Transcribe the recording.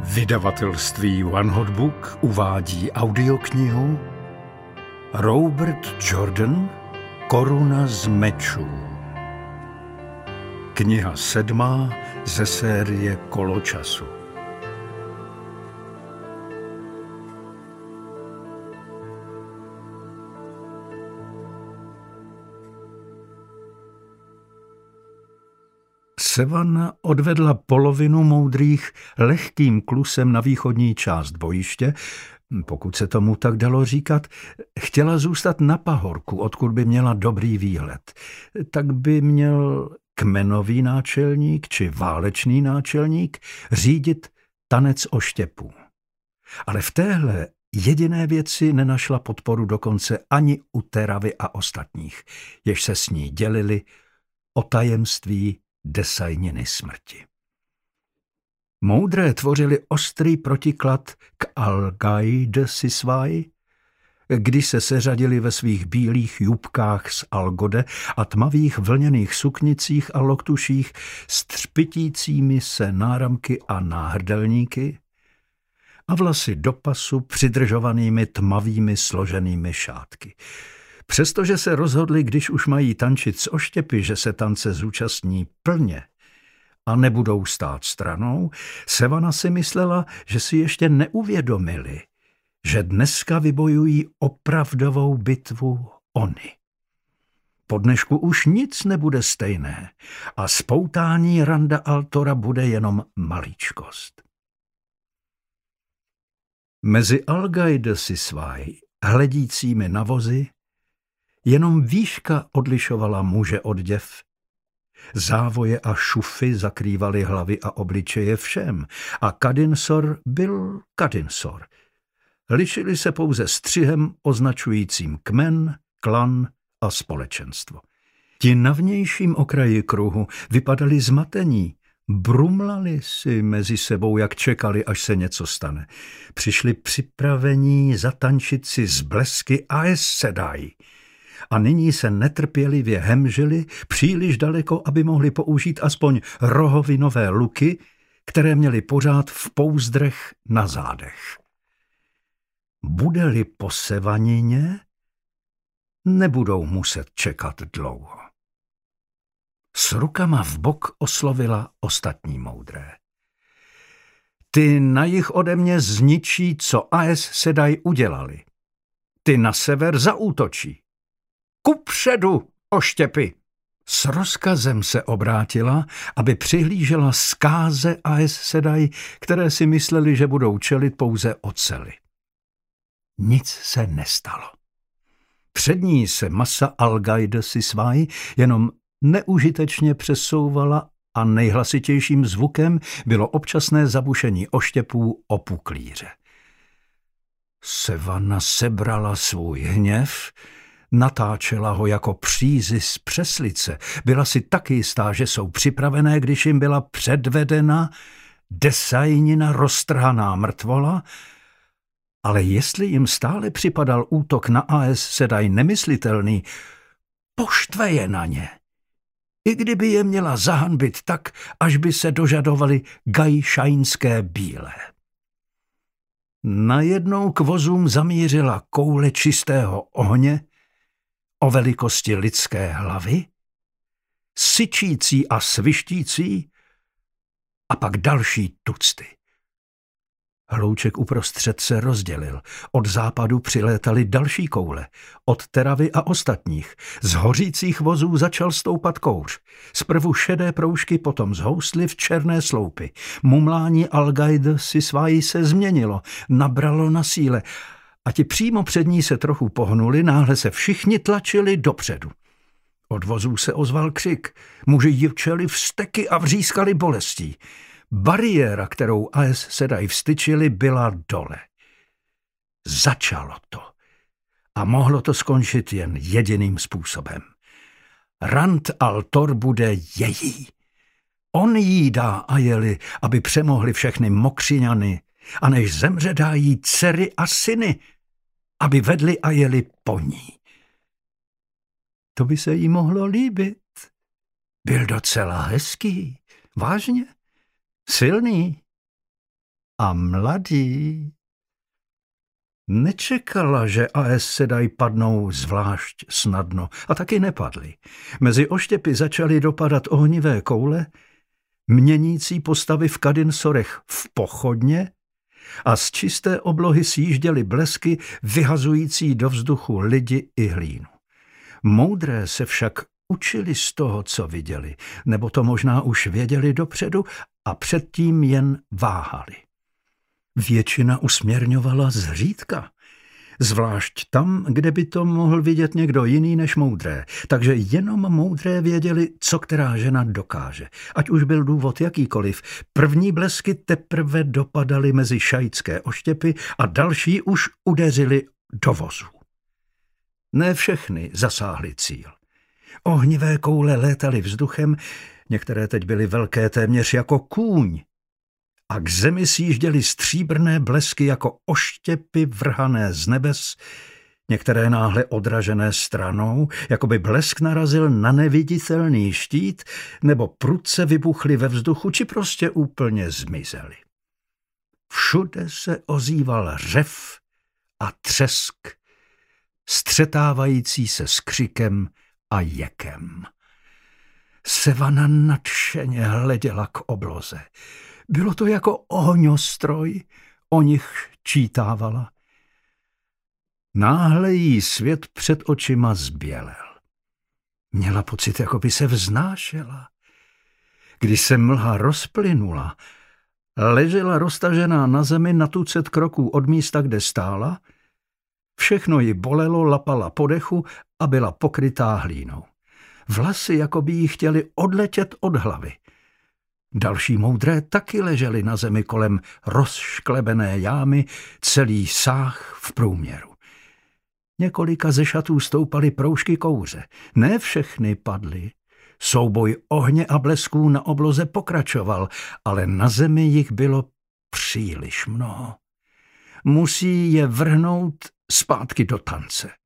Vydavatelství One Hot Book uvádí audioknihu Robert Jordan Koruna z mečů. Kniha 7. ze série Kolo času. Sevanna odvedla polovinu moudrých lehkým klusem na východní část bojiště, pokud se tomu tak dalo říkat. Chtěla zůstat na pahorku, odkud by měla dobrý výhled. Tak by měl kmenový náčelník či válečný náčelník řídit tanec oštěpů. Ale v téhle jediné věci nenašla podporu dokonce ani u Teravy a ostatních, jež se s ní dělili o tajemství desajniny smrti. Moudré tvořili ostrý protiklad k Algaide Sisvai, když se seřadili ve svých bílých jupkách z algode a tmavých vlněných suknicích a loktuších s třpitícími se náramky a náhrdelníky a vlasy do pasu přidržovanými tmavými složenými šátky. Přestože se rozhodli, když už mají tančit s oštěpy, že se tance zúčastní plně a nebudou stát stranou, Sevanna si myslela, že si ještě neuvědomili, že dneska vybojují opravdovou bitvu oni. Po dnešku už nic nebude stejné a spoutání Randa Altora bude jenom maličkost. Mezi Algaide Sisvai hledícími na vozy jenom výška odlišovala muže od děv. Závoje a šufy zakrývaly hlavy a obličeje všem a Kadinsor byl Kadinsor. Lišili se pouze střihem označujícím kmen, klan a společenstvo. Ti na vnějším okraji kruhu vypadali zmatení, brumlali si mezi sebou, jak čekali, až se něco stane. Přišli připravení zatančit si z blesky Aes Sedai. A nyní se netrpělivě hemžili příliš daleko, aby mohli použít aspoň rohovinové luky, které měli pořád v pouzdrech na zádech. Bude-li po Sevanině, nebudou muset čekat dlouho. S rukama v bok oslovila ostatní moudré. Ty na jih ode mě zničí, co Aes Sedai udělali. Ty na sever zaútočí. Kupředu, oštěpy! S rozkazem se obrátila, aby přihlížela zkáze Aes Sedai, které si mysleli, že budou čelit pouze oceli. Nic se nestalo. Před ní se masa Algaide Sisvai jenom neužitečně přesouvala a nejhlasitějším zvukem bylo občasné zabušení oštěpů o puklíře. Sevanna sebrala svůj hněv, natáčela ho jako přízy z přeslice. Byla si taky jistá, že jsou připravené, když jim byla předvedena desajnina roztrhaná mrtvola, ale jestli jim stále připadal útok na Aes Sedai nemyslitelný, poštve je na ně. I kdyby je měla zahanbit tak, až by se dožadovali gajšajnské bílé. Najednou k vozům zamířila koule čistého ohně o velikosti lidské hlavy, syčící a svištící, a pak další tucty. Hlouček uprostřed se rozdělil. Od západu přilétaly další koule. Od Teravy a ostatních. Z hořících vozů začal stoupat kouř. Zprvu šedé proužky, potom zhoustly v černé sloupy. Mumlání Algaide Sisvai se změnilo, nabralo na síle a ti přímo před ní se trochu pohnuli, náhle se všichni tlačili dopředu. Od vozů se ozval křik. Muži jivčeli vzteky a vřískali bolestí. Bariéra, kterou Aes Sedai vstyčili, byla dole. Začalo to. A mohlo to skončit jen jediným způsobem. Rand Altor bude její. On jí dá Ajeli, aby přemohli všechny Mokřiňany, a než zemře, dá jí dcery a syny, aby vedli Ajeli po ní. To by se jí mohlo líbit. Byl docela hezký, vážně. Silný. a mladí. Nečekala, že Aes Sedai padnou zvlášť snadno, a taky nepadly. Mezi oštěpy začaly dopadat ohnivé koule, měnící postavy v Kadinsorech v pochodně a z čisté oblohy sjížděly blesky, vyhazující do vzduchu lidi i hlínu. Moudré se však učili z toho, co viděli, nebo to možná už věděli dopředu a předtím jen váhali. Většina usměrňovala zřídka, zvlášť tam, kde by to mohl vidět někdo jiný než moudré, takže jenom moudré věděli, co která žena dokáže. Ať už byl důvod jakýkoliv, první blesky teprve dopadaly mezi šaitské oštěpy a další už udeřili do vozu. Ne všechny zasáhly cíl. Ohnivé koule létaly vzduchem, některé teď byly velké téměř jako kůň, a k zemi sjížděly stříbrné blesky jako oštěpy vrhané z nebes, některé náhle odražené stranou, jako by blesk narazil na neviditelný štít, nebo prudce vybuchly ve vzduchu, či prostě úplně zmizely. Všude se ozýval řev a třesk, střetávající se s křikem a jekem. Sevana nadšeně hleděla k obloze. Bylo to jako ohňostroj, o nich čítávala. Náhle jí svět před očima zbělel. Měla pocit, jako by se vznášela. Když se mlha rozplynula, ležela roztažená na zemi na tucet kroků od místa, kde stála. Všechno ji bolelo, lapala po dechu a byla pokrytá hlínou. Vlasy, jako by jí chtěly odletět od hlavy. Další moudré taky ležely na zemi kolem rozšklebené jámy, celý sáh v průměru. Několika ze šatů stoupaly proužky kouře. Ne všechny padly. Souboj ohně a blesků na obloze pokračoval, ale na zemi jich bylo příliš mnoho. Musí je vrhnout zpátky do tance.